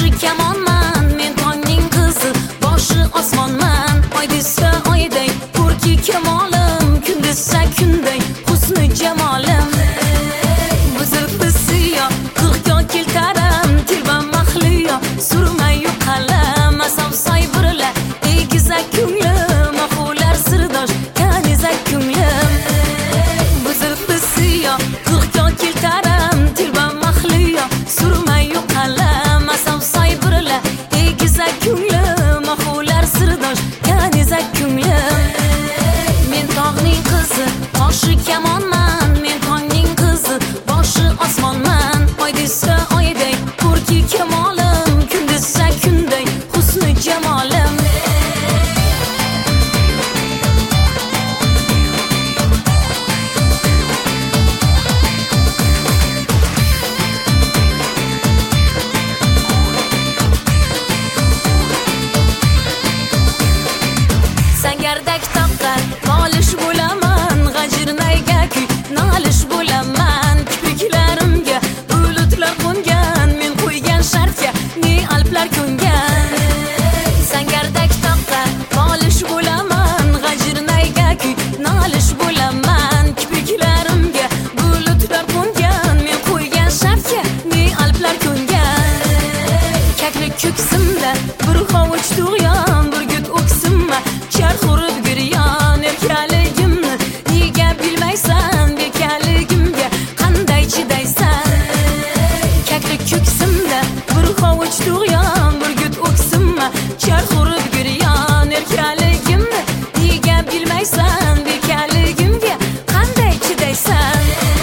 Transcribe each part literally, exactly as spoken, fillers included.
boshi kamonman, men tongning qizi, boshi osmonman. Oy desa oyday, ko'rki kamolim, kun desa kunday, husni jamolim. Buzil bisiyo, qirqqa keltaram, tilba mahliyo, surmayu qalam, asavsay birla, egiza ko'nglim, ahular sirdosh, kaniza ko'nglim. Buzil bisiyo, qirqqa keltaram, tilba mahliyo, surmayu qalam, asavsay birla, egiza ko'nglim, ahular sirdosh, kaniza ko'nglim. Men tog'ning qizi, boshi kamonman, men tongning qizi, boshi osmonman. Oy desa oyday, ko'rki kamolim, kun desa kunday, husni jamolim. Sangardak toqqan, polish bo'laman, g'ajirnayga kuy, nolish bo'laman. Kipriklarimga bulutlar qo'ngan, men qo'ygan shartga ne alplar ko'ngan. Sangardak toqqan, polish bo'laman, g'ajirnayga kuy, nolish bo'laman. Kipriklarimga bulutlar qo'ngan, men qo'ygan shartga ne alplar ko'ngan. Kaklik ko'ksimda bir hovuch tug'yon, bir gut o'ksimma, char xurib giryon. Erkaligimni nega bilmaysan, bekaligimga qanday chidaysan. Kaklik ko'ksimda bir hovuch tug'yon, bir gut o'ksimma, char xurib giryon. Erkaligimni nega bilmaysan, bekaligimga qanday chidaysan.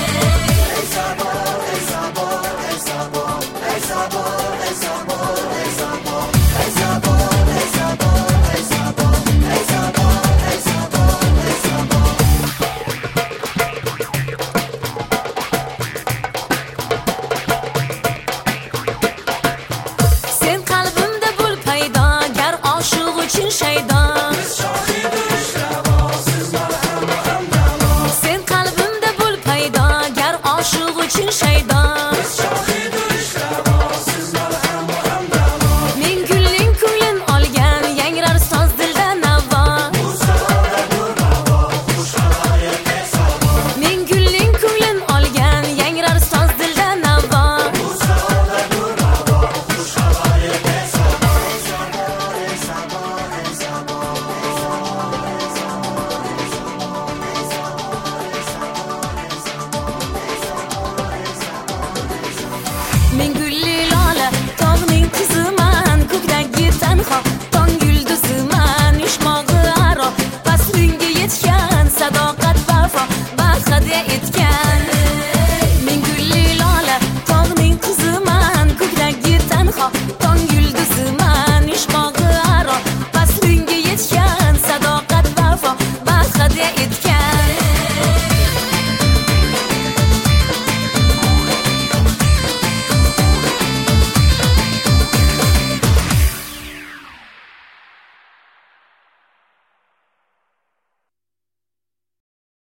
Sen qalbimda bo'l paydo, gar oshiq uchun shaydon. Sen qalbimda bo'l paydo, gar oshiq uchun shaydon. Men gulning ko'nglin olgan, yangrar soz dilda navo. Men gulning ko'nglin olgan, yangrar soz dilda navo. Men gulli lola, tog'ning qiziman, ko'kdagi tanho, tong yulduziman. Yushmog'i aro, faslingga yetgan, sadoqat vafo, bahriga etgan.